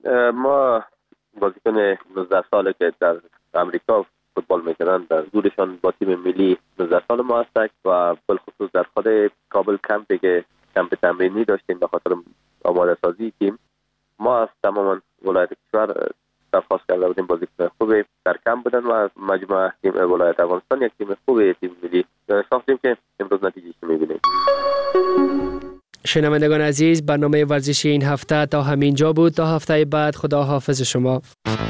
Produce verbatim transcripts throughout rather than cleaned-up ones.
ما بازیکن نوزده ساله که در امریکا فوتبال میکنن، در حضورشان با تیم ملی نوزده سال ما هستند و بالخصوص در خود کابل کمپی که کمپ تمرینی داشتیم به خاطر آماده سازی تیم، ما از تماما ولایت کشور درخواست کرده بودیم بازیکن خوبی در کمپ بودن و مجموعه تیم ولایت افغانستان یک تیم خوبی تیم ملی ساختیم که امروز نتیجهش میبینیم. شنوندگان عزیز، برنامه ورزشی این هفته تا همین جا بود. تا هفته بعد، خدا حافظ شما.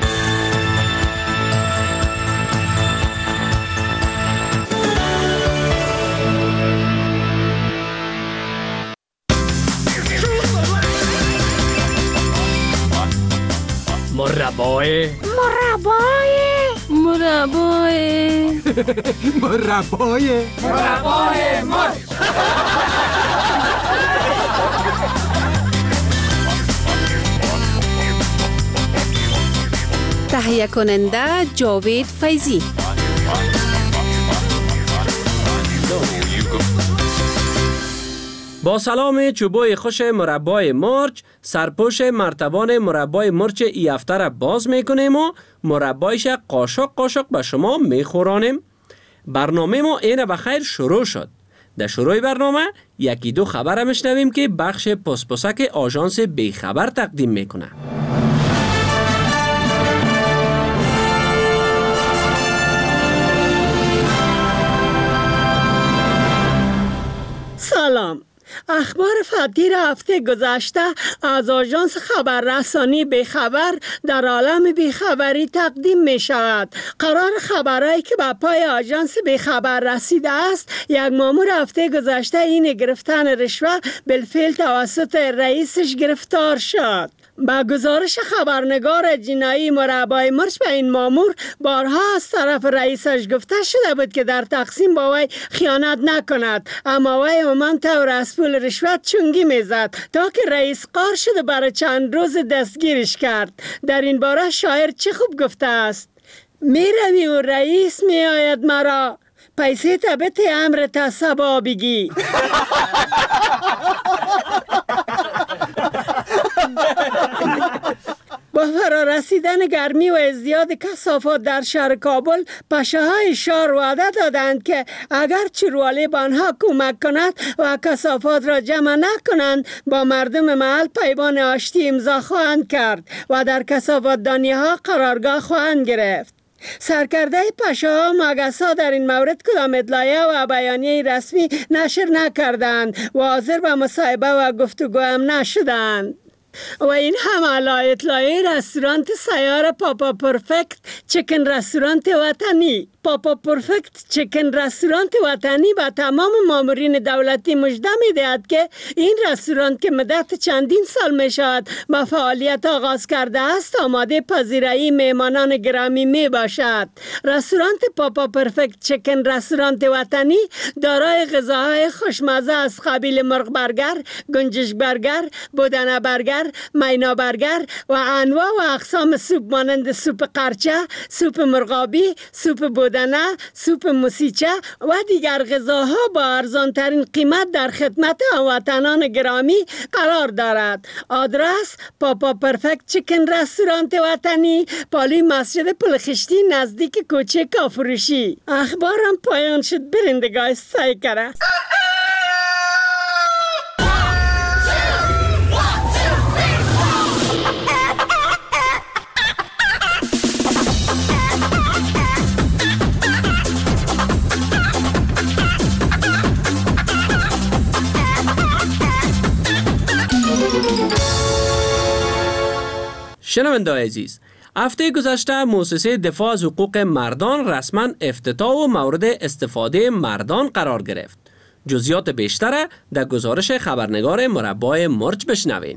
مربای مربای مربای مربای مربای مرچ. تهیه کننده جاوید فیضی. با سلام چوبوی خوش مربای مرچ، سرپوش مرتبان مربای مرچ ای هفته را باز میکنیم و مربایش قاشق قاشق به شما میخورانیم. برنامه ما اینه بخیر شروع شد. در شروع برنامه یکی دو خبر میشنویم که بخش پسپسک آژانس بیخبر تقدیم میکنه. سلام. اخبار فطیر هفته گذشته از آژانس خبررسانی بیخبر در عالم بیخبری تقدیم می شود. قرار خبرهایی که به پای آژانس بیخبر رسیده است، یک مامور هفته گذشته این گرفتن رشوه بالفعل توسط رئیسش گرفتار شد. با گزارش خبرنگار جنایی مربای مرچ به این مامور بارها از طرف رئیسش گفته شده بود که در تقسیم با وی خیانت نکند، اما وی همان طور از پول رشوت چونگی میزد تا که رئیس قار شده برای چند روز دستگیرش کرد. در این باره شاعر چه خوب گفته است: می روی و رئیس می آید مرا، پیسه تبت امر تصبا بگی. با فرارسیدن گرمی و ازدیاد کثافات در شهر کابل، پشه‌های شهر وعده دادند که اگر چروالی به آنها کمک کند و کثافات را جمع نکنند، با مردم محل پیمان آشتی امضا خواهند کرد و در کثافات دانی‌ها قرارگاه خواهند گرفت. سرکرده پشه‌ها مگسا در این مورد کدام اطلاعیه و بیانیه رسمی نشر نکردند و حاضر به مصاحبه و گفتگو هم نشدند. و این هم علی اطلاعیه رستوران سیار پاپا پرفکت چکن رستوران وطنی. پاپا پرفکت چکن رستوران وطنی به تمام مامورین دولتی مژده می‌دهد که این رستوران که مدت چندین سال می شود با فعالیت آغاز کرده است، آماده پذیرایی مهمانان گرامی می باشد. رستوران پاپا پرفکت چکن رستوران وطنی دارای غذاهای خوشمزه از قبیل مرغ برگر، گنجش برگر، بودنه برگر، مینا برگر و انواع و اقسام سوپ مانند سوپ قرچه، سوپ مرغابی، سوپ بودنه، سوپ موسیچه و دیگر غذاها با ارزان ترین قیمت در خدمت هموطنان گرامی قرار دارد. آدرس: پاپا پرفکت چکن رستوران وطنی، پالی مسجد پلخشتی نزدیک کوچه کافروشی. اخبارم پایان شد. برندگاه سایکره. شنونده‌های عزیز، هفته گذشته مؤسسه دفاع از حقوق مردان رسما افتتاح و مورد استفاده مردان قرار گرفت. جزئیات بیشتر در گزارش خبرنگار مربای مرچ بشنوین.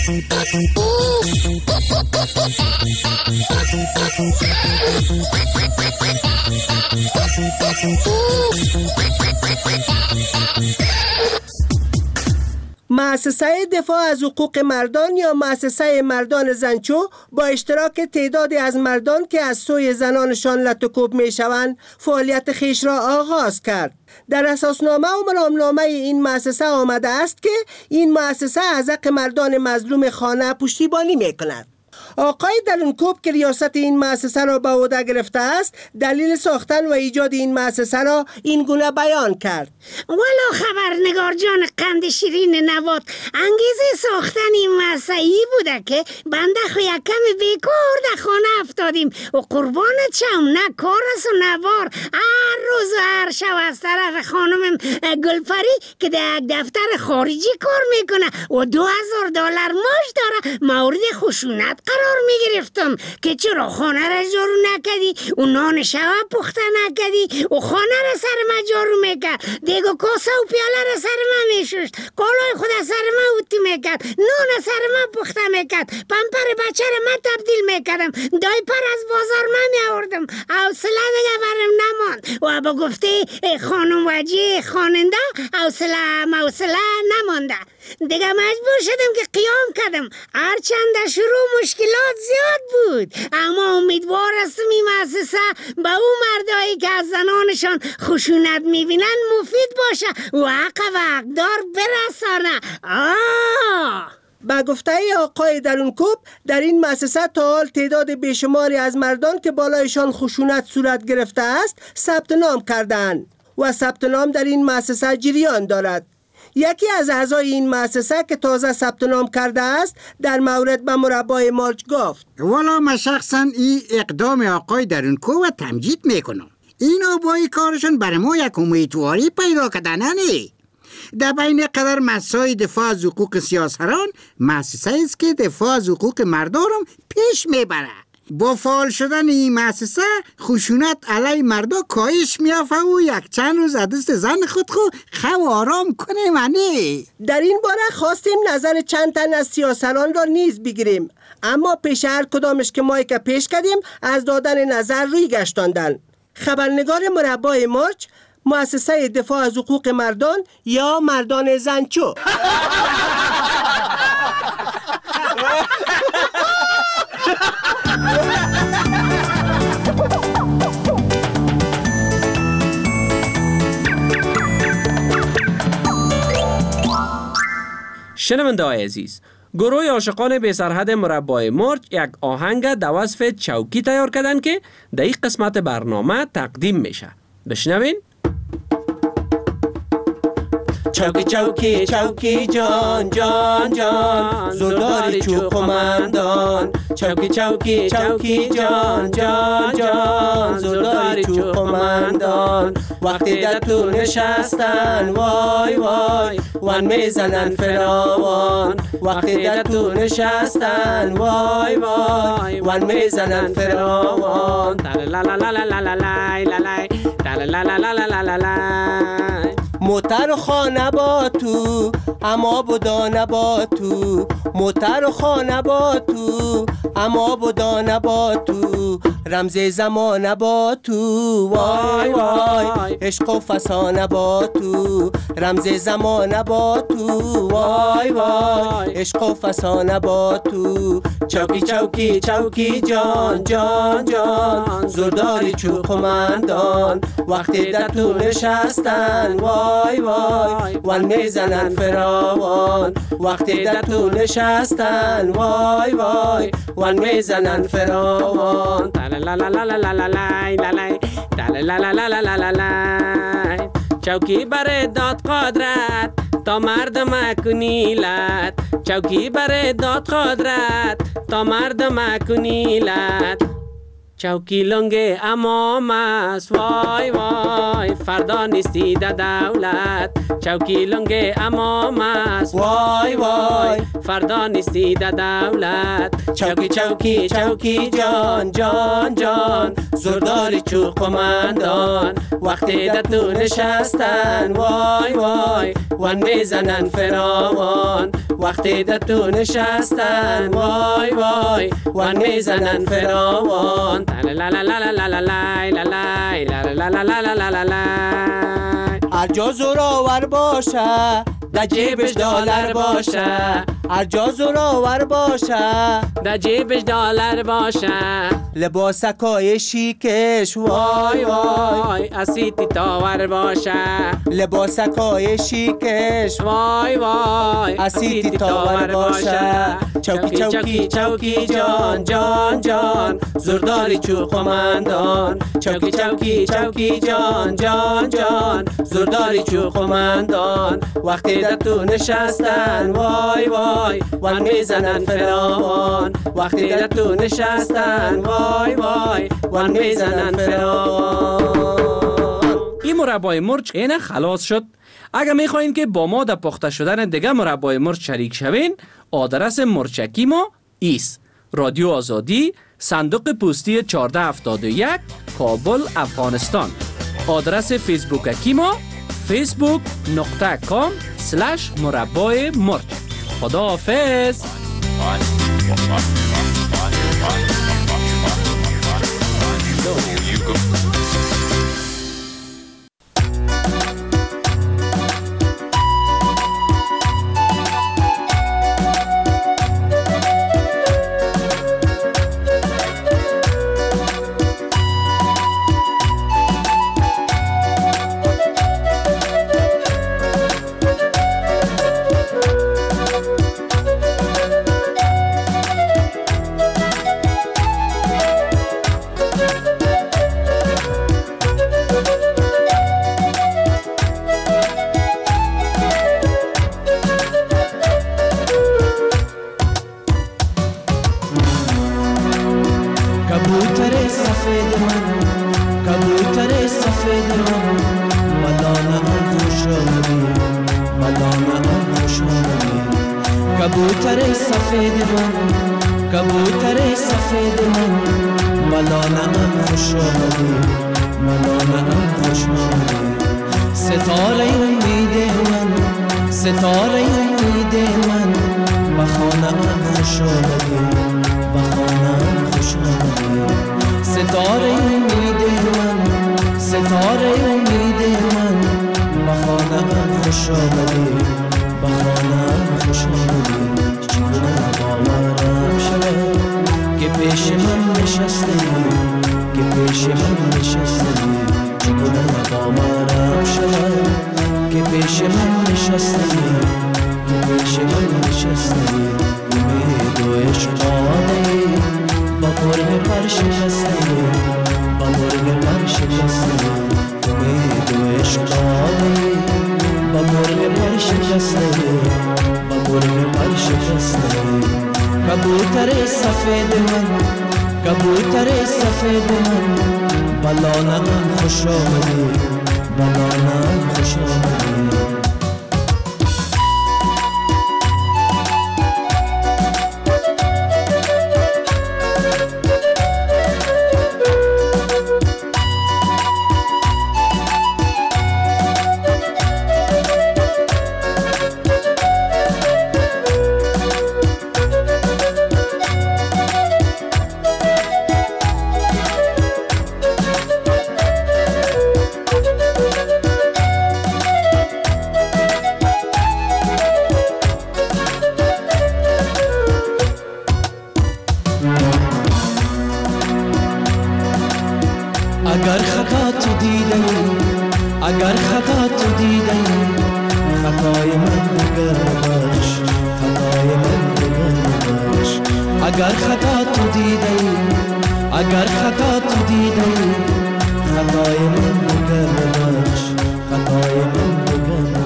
مؤسسه دفاع از حقوق مردان یا مؤسسه مردان زنچو با اشتراک تعدادی از مردان که از سوی زنانشان لطوکوب می شوند فعالیت خیش را آغاز کرد. در اساسنامه و مرامنامه این مؤسسه آمده است که این مؤسسه از حق مردان مظلوم خانه پشتیبانی می کند. آقای درونکوب که ریاست این مؤسسه را به عهده گرفته است دلیل ساختن و ایجاد این مؤسسه را این گونه بیان کرد. والا خبرنگار جان قند شیرین نوات، انگیزه ساختن این مؤسسه ای بوده که بنده خو یک کم بیکار در خانه افتادیم و قربان چم نه کار است و نوار. هر روز و هر شب از طرف خانمم گلپری که در یک دفتر خارجی کار میکنه و دو هزار دلار ماش داره مورد خشونت قرار میگرفتم که چرا خانه را جارو نکدی و نان شب پخته نکدی و خانه را سر ما جارو میکرد، دیگه کاسه و پیاله را سر ما میشوشت، کالای خود سر ما اوتی میکرد، نان سر ما پخته میکرد، پمپر بچه را من تبدیل میکردم، دایپر از بازار من میاوردم. حوصله دیگه برم نماند و با گفته خانم وجی خواننده حوصله موصله نمانده. دیگه مجبور شدم که قیام کردم. هرچند در شروع مشکلات زیاد بود اما امیدوار هستم این مؤسسه به اون مردایی که از زنانشان خشونت میبینن مفید باشه و حق و حقدار برسانه. آه با گفته آقای درونکوب در این مؤسسه تا حال تعداد بیشماری از مردان که بالایشان خشونت صورت گرفته است ثبت نام کردند و ثبت نام در این مؤسسه جریان دارد. یکی از اعضای این مؤسسه که تازه ثبت نام کرده است در مورد به مربای مارچ گفت: والا من شخصا این اقدام آقای درونکوب تمجید میکنم. اینا با این کارشون برای ما یک امیدواری پیدا کردنه. در بین قدر مسائل دفاع از حقوق سیاسران مؤسسه است که دفاع از حقوق مردم پیش میبره. با فعال شدن این مؤسسه خشونت علیه مردا کاهش میافته و یک چند روز دست زن خود خو خو آرام کنه. منی در این باره خواستیم نظر چند تن از سیاسران را نیز بگیریم، اما پیش هر کدامش که ما که پیش کردیم از دادن نظر روی گشتاندن. خبرنگار مربای مارچ، مؤسسه دفاع از حقوق مردان یا مردان زنچو. شنونده های عزیز، گروه عاشقان بی سرحد مربای مارچ یک آهنگ در وصف چوکی تیار کردن که در این قسمت برنامه تقدیم میشه. بشنوین. چوکی چوکی چوکی جان جان جان زلداری چو قماندان. چوکی چوکی چوکی جان جان جان زلداری چو قماندان. وقتی در تو نشستن وای وای وان میزنن فراوان. وقتی در تو نشستن وای وای وان میزنن فراوان. لا لا لا لا لا لا لا لا لا لا لا لا لا. موتر و خانه با تو اما بدانه با تو. موتر و خانه با تو اما بدانه با تو. رمز زمانه با تو وای وای عشق و فسانه با تو. رمز زمانه با تو وای وای عشق و فسانه با تو. چوکی چوکی چوکی جان جان جان زرداری چو قماندان. وقتی در تو نشستن وای وای وان میزنن فراوان. وقتی در تو نشستن وای وای وان میزنن فراوان. لا لا لا لا لا لا لا لا لا لا لا لا لا. چوکی بر داد قدرت تا مردم کنیلت. چوکی بر داد قدرت تا مردم کنیلت. چوکی لنگ امام است وای وای فردا نیستی در دولت. چوکی لنگ امام است وای وای فردا نیستی در دولت. چوکی چوکی چوکی جان جان جان زرداری چو قماندان. وقتی در تو نشستن وای وای وان میزنن فراوان. وقتی در تو نشستن وای وای وان میزنن فراوان. لا لا لا لا لا لا لا لا لا لا لا لا. هر جا زورآور باشه در جیبش دلار باشه. هر جا زورآور باشه، در جیبش دلار باشه، لباسکای شیکش وای وای اسیتی تاور باشه، لباسکای شیکش وای وای اسیتی تاور باشه. چوکی چوکی چوکی جان جان جان، زورداری چو قماندان. چوکی چوکی چوکی جان جان جان، زورداری چو قماندان. وقتی در تو نشستن وای وای وان میزنن فراوان. وقتی در تو نشستن وای وای وان میزنن فراوان. این مربای مرچ اینه خلاص شد. اگر میخواین که با ما در پخته شدن دیگه مربای مرچ شریک شوین، آدرس مرچکی ما ایست: رادیو آزادی، صندوق پستی چهارده هفتاد و یک، کابل، افغانستان. آدرس فیسبوککی ما فیسبوک نقطه کام سلش مربای مرچ. خدا حافظ.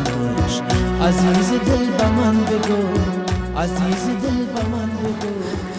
عزیز دل به من بگو، عزیز دل به من بگو.